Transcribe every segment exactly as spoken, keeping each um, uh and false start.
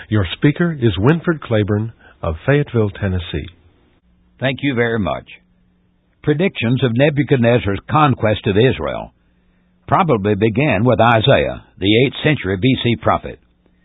Your speaker is Winford Claiborne of Fayetteville, Tennessee. Thank you very much. Predictions of Nebuchadnezzar's conquest of Israel probably began with Isaiah, the eighth century B C prophet.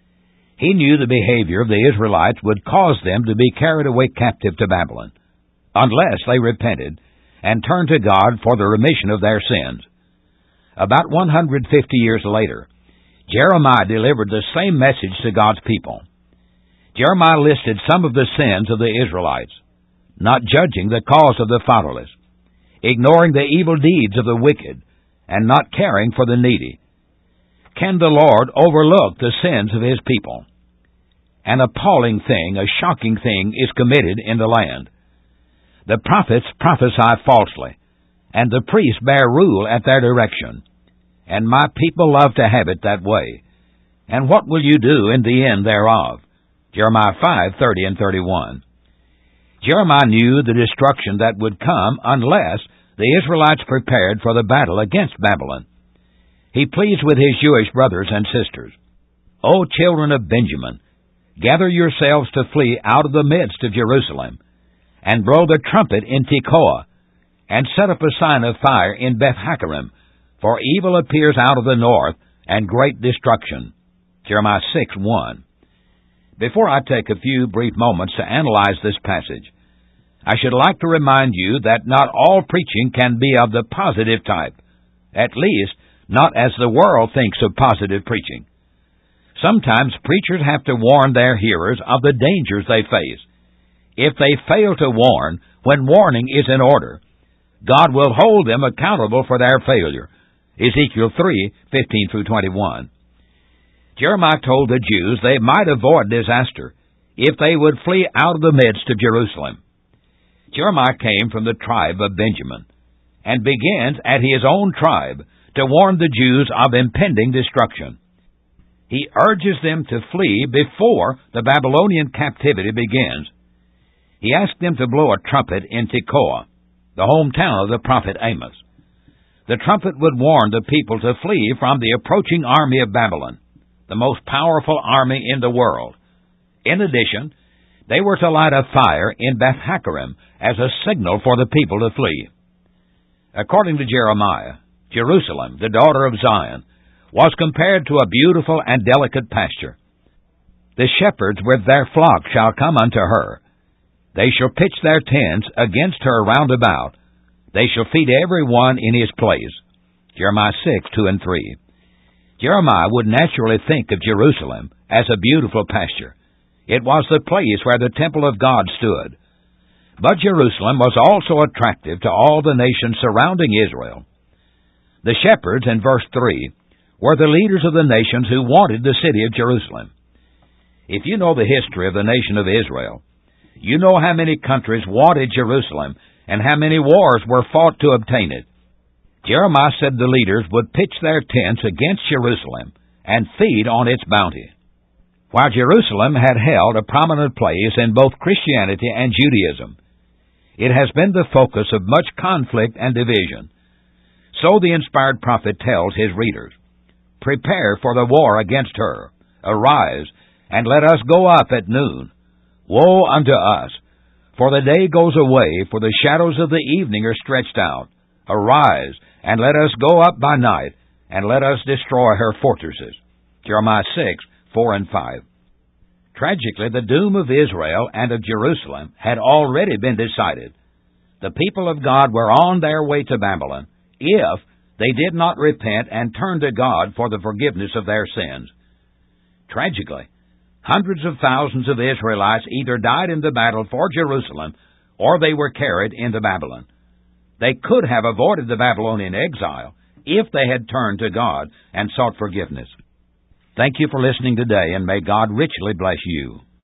He knew the behavior of the Israelites would cause them to be carried away captive to Babylon, unless they repented and turned to God for the remission of their sins. About one hundred fifty years later, Jeremiah delivered the same message to God's people. Jeremiah listed some of the sins of the Israelites: not judging the cause of the fatherless, ignoring the evil deeds of the wicked, and not caring for the needy. Can the Lord overlook the sins of His people? An appalling thing, a shocking thing is committed in the land. The prophets prophesy falsely, and the priests bear rule at their direction. And my people love to have it that way. And what will you do in the end thereof? Jeremiah five, thirty and thirty-one. Jeremiah knew the destruction that would come unless the Israelites prepared for the battle against Babylon. He pleads with his Jewish brothers and sisters, O children of Benjamin, gather yourselves to flee out of the midst of Jerusalem, and blow the trumpet in Tekoa, and set up a sign of fire in Beth-Haccherem, for evil appears out of the north, and great destruction. Jeremiah six, one. Before I take a few brief moments to analyze this passage, I should like to remind you that not all preaching can be of the positive type, at least not as the world thinks of positive preaching. Sometimes preachers have to warn their hearers of the dangers they face. If they fail to warn when warning is in order, God will hold them accountable for their failure. Ezekiel three, fifteen through twenty-one. Jeremiah told the Jews they might avoid disaster if they would flee out of the midst of Jerusalem. Jeremiah came from the tribe of Benjamin, and begins at his own tribe to warn the Jews of impending destruction. He urges them to flee before the Babylonian captivity begins. He asked them to blow a trumpet in Tekoa, the hometown of the prophet Amos. The trumpet would warn the people to flee from the approaching army of Babylon, the most powerful army in the world. In addition, they were to light a fire in Beth-Haccherem as a signal for the people to flee. According to Jeremiah, Jerusalem, the daughter of Zion, was compared to a beautiful and delicate pasture. The shepherds with their flock shall come unto her. They shall pitch their tents against her round about. They shall feed every one in his place. Jeremiah six, two and three. Jeremiah would naturally think of Jerusalem as a beautiful pasture. It was the place where the temple of God stood. But Jerusalem was also attractive to all the nations surrounding Israel. The shepherds, in verse three, were the leaders of the nations who wanted the city of Jerusalem. If you know the history of the nation of Israel, you know how many countries wanted Jerusalem and how many wars were fought to obtain it. Jeremiah said the leaders would pitch their tents against Jerusalem and feed on its bounty. While Jerusalem had held a prominent place in both Christianity and Judaism, it has been the focus of much conflict and division. So the inspired prophet tells his readers, Prepare for the war against her. Arise, and let us go up at noon. Woe unto us! For the day goes away, for the shadows of the evening are stretched out. Arise, and let us go up by night, and let us destroy her fortresses. Jeremiah six, four and five. Tragically, the doom of Israel and of Jerusalem had already been decided. The people of God were on their way to Babylon if they did not repent and turn to God for the forgiveness of their sins. Tragically, hundreds of thousands of Israelites either died in the battle for Jerusalem or they were carried into Babylon. They could have avoided the Babylonian exile if they had turned to God and sought forgiveness. Thank you for listening today, and may God richly bless you.